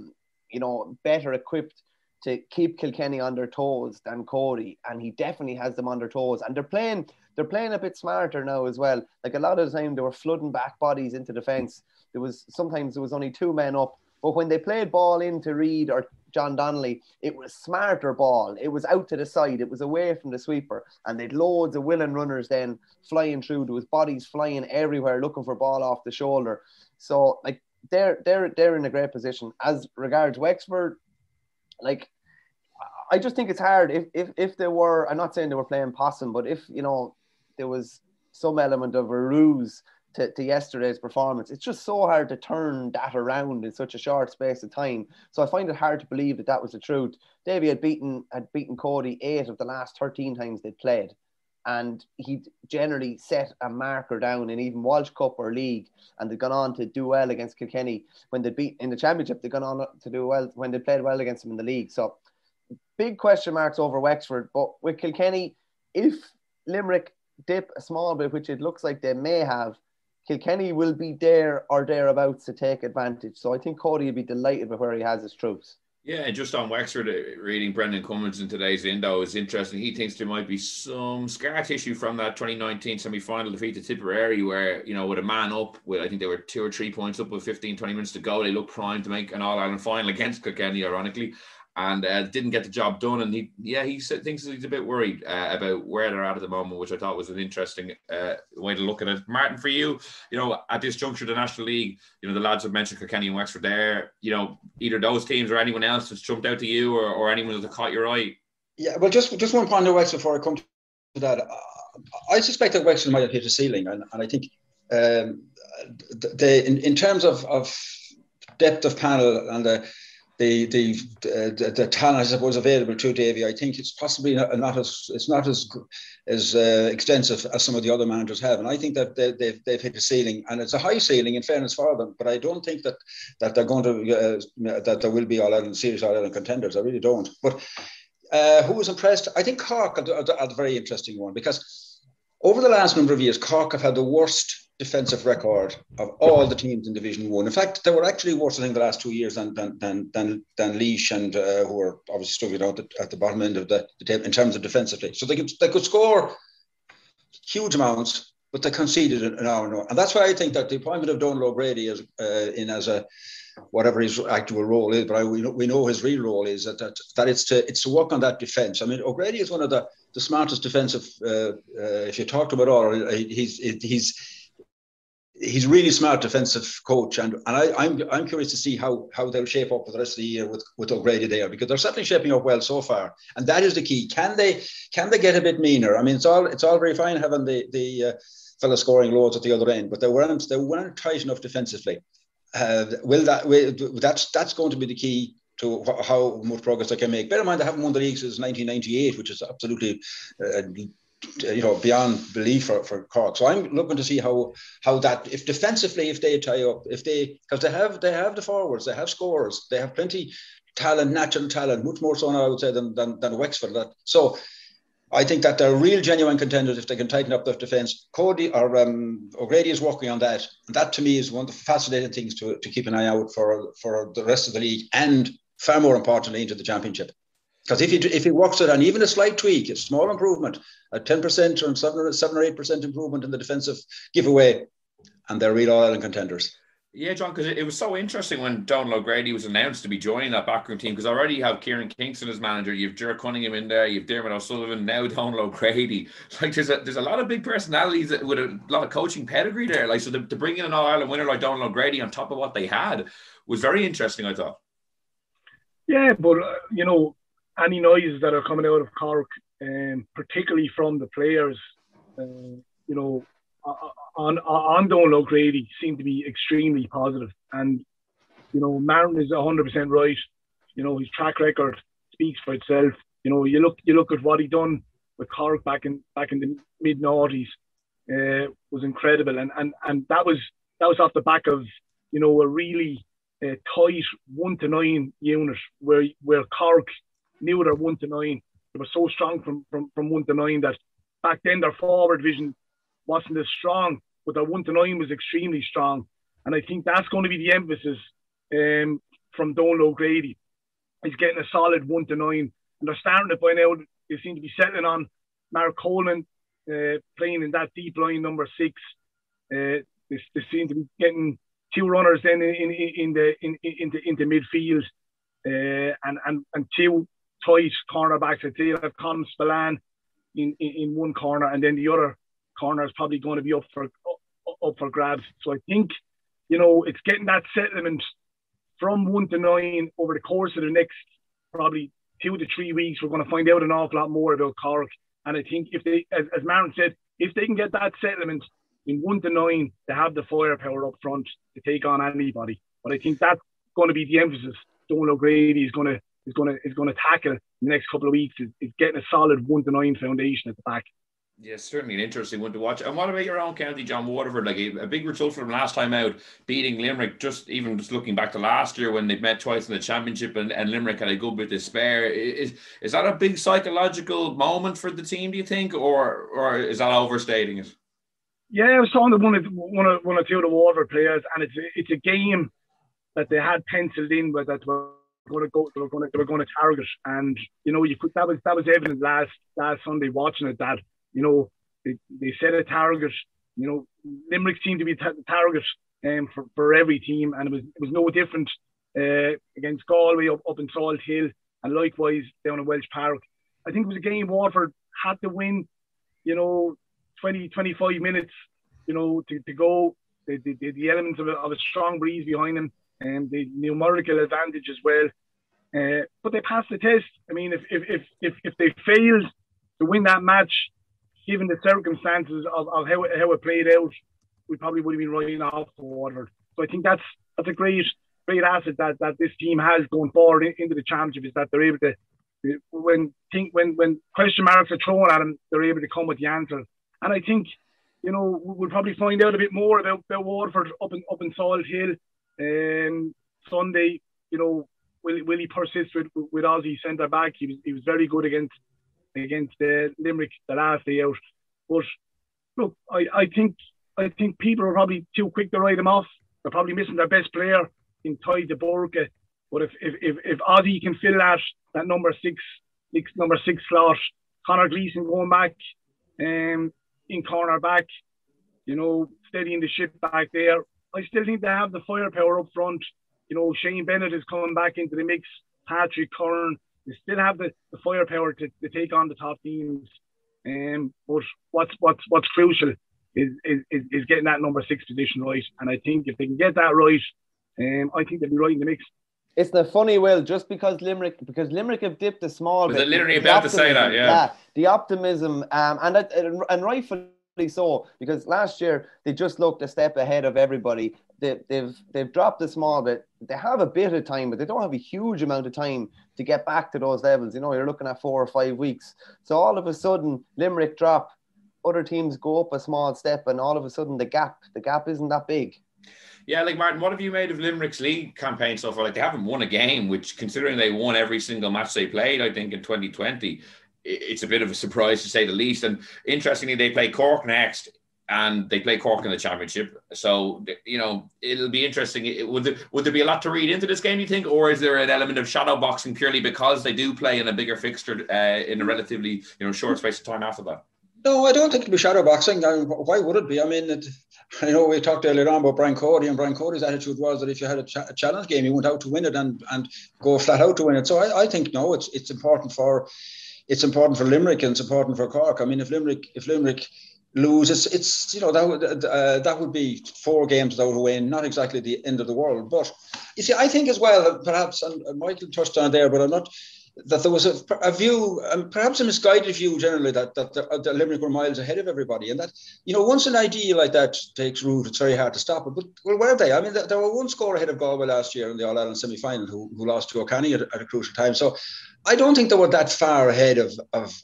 better equipped to keep Kilkenny on their toes than Cody, and he definitely has them on their toes. And they're playing a bit smarter now as well. Like a lot of the time, they were flooding back bodies into defence. Sometimes there was only 2 men up. But when they played ball into Reid or John Donnelly, it was smarter ball. It was out to the side. It was away from the sweeper. And they'd loads of willing runners then flying through. There was bodies flying everywhere looking for ball off the shoulder. So like they're in a great position. As regards Wexford, like I just think it's hard if they were, I'm not saying they were playing possum, but if, you know, there was some element of a ruse to yesterday's performance, it's just so hard to turn that around in such a short space of time. So I find it hard to believe that was the truth. Davy had beaten Cody 8 of the last 13 times they'd played. and he generally set a marker down in even Walsh Cup or League, and they've gone on to do well against Kilkenny. When they beat in the Championship, they've gone on to do well when they played well against them in the League. So big question marks over Wexford. But with Kilkenny, if Limerick dip a small bit, which it looks like they may have, Kilkenny will be there or thereabouts to take advantage. So I think Cody will be delighted with where he has his troops. Yeah, and just on Wexford, reading Brendan Cummins in today's Indo is interesting. He thinks there might be some scar tissue from that 2019 semi-final defeat to Tipperary where, you know, with a man up, with I think they were 2 or 3 points up with 15, 20 minutes to go, they looked primed to make an All-Ireland final against Kilkenny, ironically, and didn't get the job done. And he thinks he's a bit worried about where they're at the moment, which I thought was an interesting way to look at it. Martin, for you, you know, at this juncture of the National League, you know, the lads have mentioned Kilkenny and Wexford there, you know, either those teams or anyone else that's jumped out to you or anyone that caught your eye? Yeah, well, just one point on Wexford before I come to that. I suspect that Wexford might have hit a ceiling, and I think in terms of depth of panel and the talent, I suppose, available to Davy, I think it's possibly not as extensive as some of the other managers have, and I think that they've hit a ceiling, and it's a high ceiling in fairness for them. But I don't think that they're going to that there will be serious All-Ireland contenders. I really don't. But who was impressed? I think Cork are a very interesting one, because over the last number of years, Cork have had the worst defensive record of all the teams in Division 1. In fact, they were actually worse, I think, the last 2 years than Laois, and who were obviously struggling out at the bottom end of the table in terms of defensively. So they could score huge amounts, but they conceded an hour and hour. And that's why I think that the appointment of Donal O'Grady as a whatever his actual role is, but we know his real role is that it's to work on that defence. I mean, O'Grady is one of the smartest defensive. If you talk to him at all, he's really smart defensive coach, and I'm curious to see how they'll shape up for the rest of the year with O'Grady there, because they're certainly shaping up well so far, and that is the key. Can they get a bit meaner? I mean, it's all very fine having the fella scoring loads at the other end, but they weren't tight enough defensively. That's going to be the key to how much progress they can make. Bear in mind, they haven't won the league since 1998, which is absolutely beyond belief for Cork. So I'm looking to see how that, if defensively, if they tie up, because they have the forwards, they have scorers, they have plenty talent, natural talent, much more so now, I would say, than Wexford. So I think that they're real genuine contenders if they can tighten up their defence. Cody or O'Grady is working on that. And that to me is one of the fascinating things to keep an eye out for the rest of the league, and far more importantly into the Championship. Because if he works it on even a slight tweak, a small improvement, a 10% or 7 or 8% improvement in the defensive giveaway, and they're real All-Ireland contenders. Yeah, John, because it was so interesting when Donal O'Grady was announced to be joining that backroom team, because already you have Kieran Kingston as manager, you have Ger Cunningham in there, you have Dermot O'Sullivan, now Donal O'Grady. Like there's a lot of big personalities with a lot of coaching pedigree there. Like, so to bring in an All-Ireland winner like Donal O'Grady on top of what they had was very interesting, I thought. Yeah, but any noises that are coming out of Cork, particularly from the players, on Donal O'Grady, seem to be extremely positive. And, Martin is 100% right. His track record speaks for itself. You look at what he done with Cork back in the mid-noughties, was incredible. And that was off the back of, a really tight 1-9 unit where Cork knew their 1-9. They were so strong from 1-9 that back then their forward division wasn't as strong, but their 1-9 was extremely strong. And I think that's going to be the emphasis from Donal O'Grady. He's getting a solid 1-9. And they're starting it by now. They seem to be settling on Mark Coleman playing in that deep line, number 6. They seem to be getting 2 runners then into midfield, and 2 tight cornerbacks. I'd say have Colin Spillane in one corner, and then the other corner is probably going to be up for grabs. So I think it's getting that settlement from 1-9 over the course of the next probably 2 to 3 weeks. We're going to find out an awful lot more about Cork, and I think if they, as Maren said, if they can get that settlement in 1-9, they have the firepower up front to take on anybody. But I think that's going to be the emphasis Donal O'Grady is going to tackle in the next couple of weeks, is getting a solid 1-9 foundation at the back. Yeah, certainly an interesting one to watch. And what about your own county, John? Waterford? Like a big result for them last time out, beating Limerick. Just looking back to last year when they met twice in the championship, and Limerick had a good bit to spare. Is that a big psychological moment for the team, do you think, or is that overstating it? Yeah, I was talking to one or two of the Waterford players, and it's a game that they had penciled in, but that were going to target, and that was evident last Sunday watching it, that they set a target. Limerick seemed to be the target for every team, and it was no different against Galway up in Salt Hill, and likewise down in Welsh Park. I think it was a game Waterford had to win, 20-25 minutes, to go. The elements of a strong breeze behind them, and the numerical advantage as well. But they passed the test. I mean, if they failed to win that match, given the circumstances of how it played out, we probably would have been writing off the Waterford. So I think that's a great asset that this team has going forward into the championship, is that they're able to, when question marks are thrown at them, they're able to come with the answers. And I think, we'll probably find out a bit more about Waterford up in Salt Hill Sunday. Will he persist with Ozzy centre back? He was very good against Limerick the last day out. But look, I think people are probably too quick to write him off. They're probably missing their best player in Ty de Burke. But if Ozzy can fill that number six slot, Conor Gleeson going back in corner back, steadying the ship back there, I still think they have the firepower up front. Shane Bennett is coming back into the mix, Patrick Curran. They still have the firepower to take on the top teams. But what's crucial is getting that number 6 position right. And I think if they can get that right, I think they'll be right in the mix. It's the funny, Will, just because Limerick have dipped a small bit. Was it literally about to say that? Yeah. The optimism, and rightfully so, because last year they just looked a step ahead of everybody. They've dropped a small bit. They have a bit of time, but they don't have a huge amount of time to get back to those levels. You're looking at 4 or 5 weeks. So all of a sudden, Limerick drop, other teams go up a small step, and all of a sudden the gap isn't that big. Yeah, like Martin, what have you made of Limerick's league campaign so far? Like, they haven't won a game, which, considering they won every single match they played, I think, in 2020, it's a bit of a surprise to say the least. And interestingly, they play Cork next, and they play Cork in the championship. So, it'll be interesting. Would there be a lot to read into this game, you think? Or is there an element of shadow boxing purely because they do play in a bigger fixture in a relatively short space of time after that? No, I don't think it'll be shadow boxing. Why would it be? I mean, I know we talked earlier on about Brian Cody, and Brian Cody's attitude was that if you had a challenge game, you went out to win it and go flat out to win it. So I think, no, it's important for Limerick, and it's important for Cork. I mean, if Limerick lose, it's that would be 4 games without a win, not exactly the end of the world. But you see, I think as well, perhaps, and Michael touched on it there, but I'm not. That there was a view, perhaps a misguided view generally, that Limerick were miles ahead of everybody, and that once an idea like that takes root, it's very hard to stop it. But were they? I mean, there were 1 score ahead of Galway last year in the All Ireland semi-final, who lost to O'Connell at a crucial time. So I don't think they were that far ahead of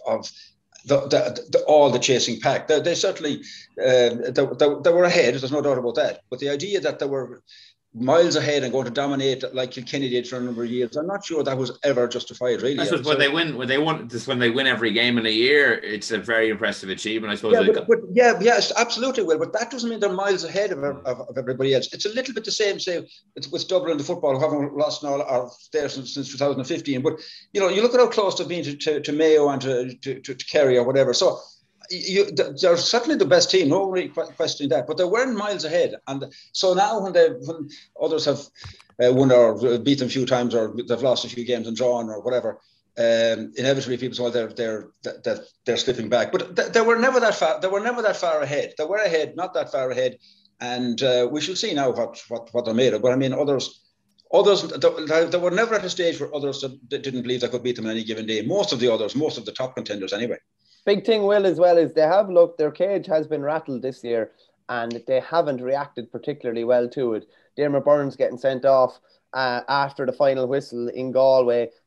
all the chasing pack. They certainly they were ahead. There's no doubt about that. But the idea that they were miles ahead and going to dominate like Kilkenny did for a number of years, I'm not sure that was ever justified, really. I suppose when they win every game in a year, it's a very impressive achievement, I suppose. Yeah, yes, absolutely, Will. But that doesn't mean they're miles ahead of everybody else. It's a little bit the same, say, with Dublin, the football, who haven't lost all our there since 2015. But you look at how close they've been to Mayo and to Kerry or whatever. So they're certainly the best team, nobody questioning that, but they weren't miles ahead. And so now when others have won or beaten a few times, or they've lost a few games and drawn or whatever, inevitably people say they're slipping back. But they were never that far. They were never that far ahead. They were ahead, not that far ahead. And we shall see now what they're made of. But I mean, others, they were never at a stage where others didn't believe they could beat them on any given day. Most of the top contenders anyway. Big thing, Will, as well, is they have looked, their cage has been rattled this year, and they haven't reacted particularly well to it. Dermot Burns getting sent off after the final whistle in Galway.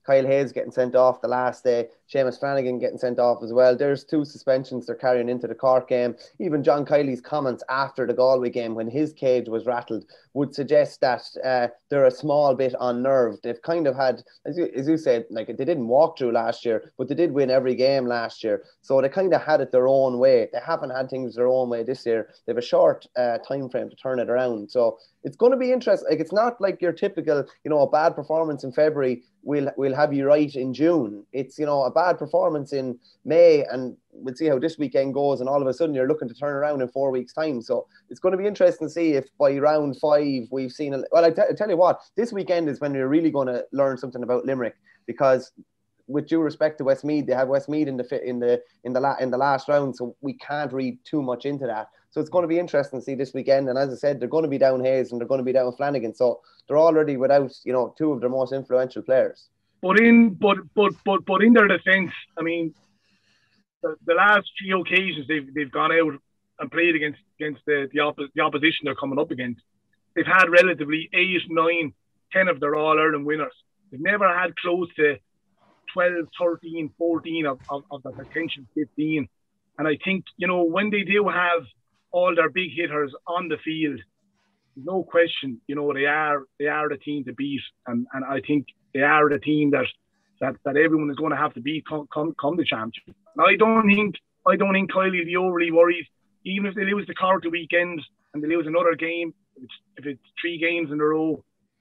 Kyle Hayes getting sent off the last day, Seamus Flanagan getting sent off as well. There's 2 suspensions they're carrying into the Cork game. Even John Kiley's comments after the Galway game when his cage was rattled would suggest that they're a small bit unnerved. They've kind of had, as you said, like they didn't walk through last year, but they did win every game last year. So they kind of had it their own way. They haven't had things their own way this year. They have a short time frame to turn it around. So it's going to be interesting. Like, it's not like your typical, a bad performance in February will have you right in June. It's, a bad performance in May, and we'll see how this weekend goes, and all of a sudden you're looking to turn around in 4 weeks' time. So it's going to be interesting to see if by round 5 we've seen I tell you what, this weekend is when we're really going to learn something about Limerick, because with due respect to Westmeath, they have Westmeath in the last round, so we can't read too much into that. So it's going to be interesting to see this weekend. And as I said, they're going to be down Hayes and they're going to be down Flanagan. So they're already without, 2 of their most influential players. But in their defence, I mean, the last 3 occasions they've gone out and played against the opposition they're coming up against, they've had relatively 8, 9, 10 of their All-Ireland winners. They've never had close to 12, 13, 14 of the potential 15. And I think, when they do have all their big hitters on the field, no question, they are the team to beat, and I think they are the team that everyone is going to have to beat come the championship. And I don't think Kiley will be overly worried, even if they lose the Cork the weekend and they lose another game. If it's 3 games in a row,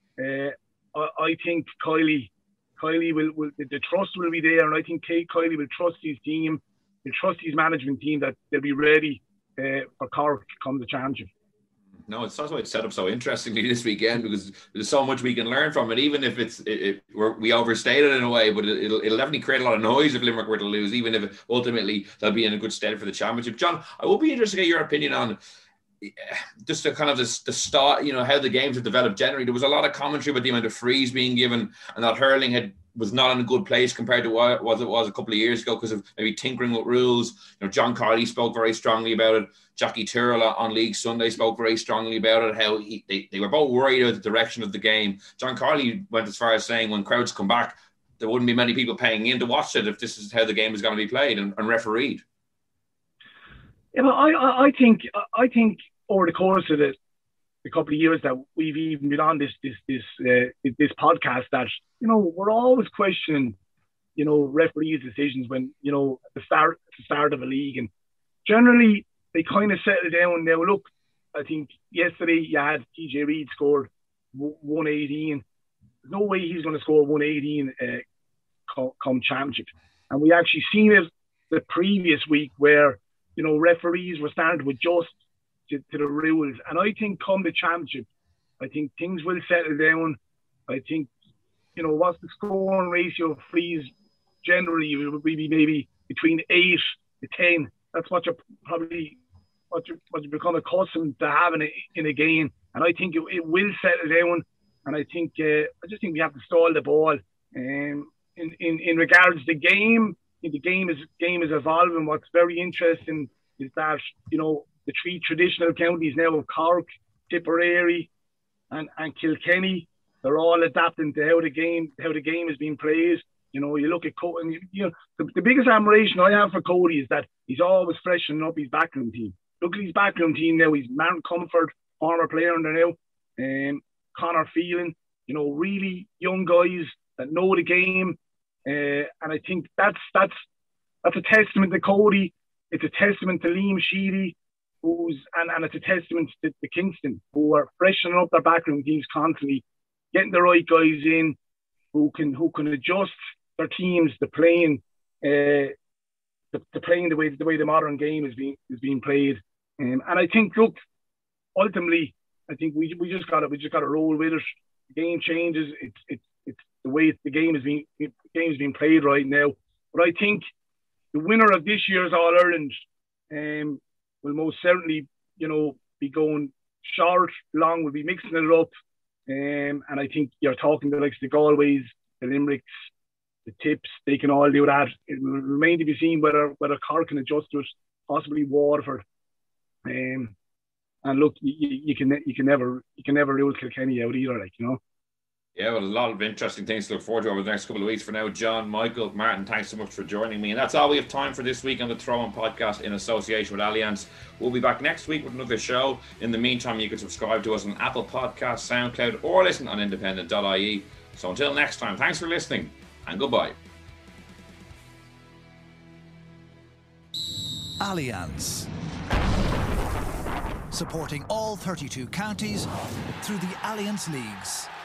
I think Kiley will the trust will be there, and I think Kiley will trust his team, will trust his management team that they'll be ready for Cork come the championship. No, it's also set up so interestingly this weekend, because there's so much we can learn from it, even if we overstate it in a way, but it'll definitely create a lot of noise if Limerick were to lose, even if ultimately they'll be in a good stead for the championship. John, I would be interested to get your opinion on just the kind of the start, how the games have developed generally. There was a lot of commentary about the amount of frees being given, and that hurling was not in a good place compared to what it was a couple of years ago because of maybe tinkering with rules. John Carley spoke very strongly about it. Jackie Tyrrell on League Sunday spoke very strongly about it, how they were both worried about the direction of the game. John Carley went as far as saying when crowds come back, there wouldn't be many people paying in to watch it if this is how the game is going to be played and refereed. Yeah, but I think over the course of the couple of years that we've even been on this podcast, that we're always questioning referees' decisions when at the start of a league, and generally they kind of settle down. Now look, I think yesterday you had TJ Reid scored 118. There's no way he's going to score 118 come championship, and we actually seen it the previous week where referees were starting to adjust to the rules. And I think come the championship, I think things will settle down. I think, what's the scoring ratio of frees generally? It would be maybe between 8 to 10. That's what you're probably, what you become accustomed to having in a game. And I think it will settle down. And I think, I just think we have to stall the ball. In regards to the game, I think the game is evolving. What's very interesting is that, the 3 traditional counties now of Cork, Tipperary, and Kilkenny, they're all adapting to how the game is being played. You look at Cody, the biggest admiration I have for Cody is that he's always freshening up his backroom team. Look at his backroom team now. He's Martin Comfort, former player in there now, Connor Phelan, really young guys that know the game. And I think that's a testament to Cody. It's a testament to Liam Sheedy, and it's a testament to Kingston, who are freshening up their backroom teams constantly, getting the right guys in, who can adjust their teams to playing the way the modern game is being played. And I think, look, ultimately, I think we just got to roll with it. The game changes. It's the way the game is being played right now. But I think the winner of this year's All-Ireland will most certainly, be going short, long, will be mixing it up. And I think you're talking to the Galways, the Limericks, the Tips, they can all do that. It will remain to be seen whether Cork can adjust to it, possibly Waterford. And look, you can never rule Kilkenny out either, Yeah, well, a lot of interesting things to look forward to over the next couple of weeks. For now, John, Michael, Martin, thanks so much for joining me. And that's all we have time for this week on the Throw On Podcast in association with Allianz. We'll be back next week with another show. In the meantime, you can subscribe to us on Apple Podcasts, SoundCloud, or listen on independent.ie. So until next time, thanks for listening and goodbye. Allianz. Supporting all 32 counties through the Allianz Leagues.